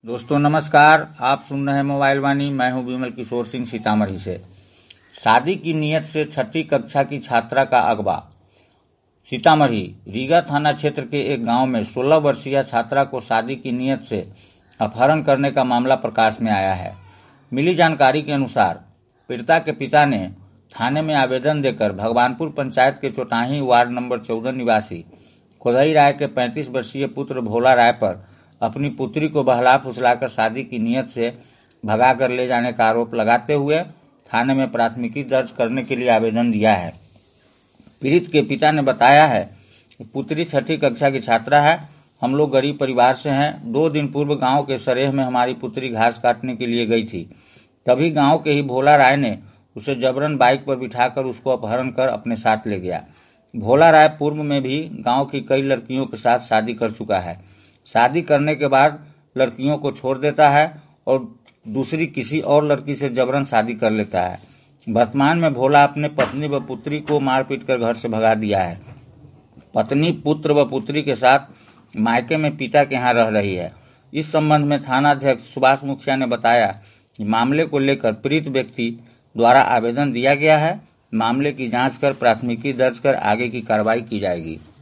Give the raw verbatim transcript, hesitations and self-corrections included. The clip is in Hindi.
दोस्तों नमस्कार, आप सुन रहे हैं मोबाइल वाणी। मैं हूं विमल किशोर सिंह सीतामढ़ी से। शादी की नीयत से छठी कक्षा की छात्रा का अगवा। सीतामढ़ी रीगा थाना क्षेत्र के एक गांव में सोलह वर्षीय छात्रा को शादी की नीयत से अपहरण करने का मामला प्रकाश में आया है। मिली जानकारी के अनुसार पीड़िता के पिता ने थाने में आवेदन देकर भगवानपुर पंचायत के चौटाही वार्ड नंबर चौदह निवासी कोदई राय के पैंतीस वर्षीय पुत्र भोला राय पर अपनी पुत्री को बहला फुसलाकर शादी की नीयत से भगाकर ले जाने का आरोप लगाते हुए थाने में प्राथमिकी दर्ज करने के लिए आवेदन दिया है। पीड़ित के पिता ने बताया है कि पुत्री छठी कक्षा की छात्रा है। हम लोग गरीब परिवार से हैं। दो दिन पूर्व गांव के सरेह में हमारी पुत्री घास काटने के लिए गई थी। तभी गांव के ही भोला राय ने उसे जबरन बाइक पर बिठाकर उसको अपहरण कर अपने साथ ले गया। भोला राय पूर्व में भी गांव की कई लड़कियों के साथ शादी कर चुका है। शादी करने के बाद लड़कियों को छोड़ देता है और दूसरी किसी और लड़की से जबरन शादी कर लेता है। वर्तमान में भोला अपने पत्नी व पुत्री को मारपीट कर घर से भगा दिया है। पत्नी, पुत्र व पुत्री के साथ मायके में पिता के यहाँ रह रही है। इस संबंध में थानाध्यक्ष सुभाष मुखिया ने बताया कि मामले को लेकर पीड़ित व्यक्ति द्वारा आवेदन दिया गया है। मामले की जांच कर प्राथमिकी दर्ज कर आगे की कार्रवाई की जाएगी।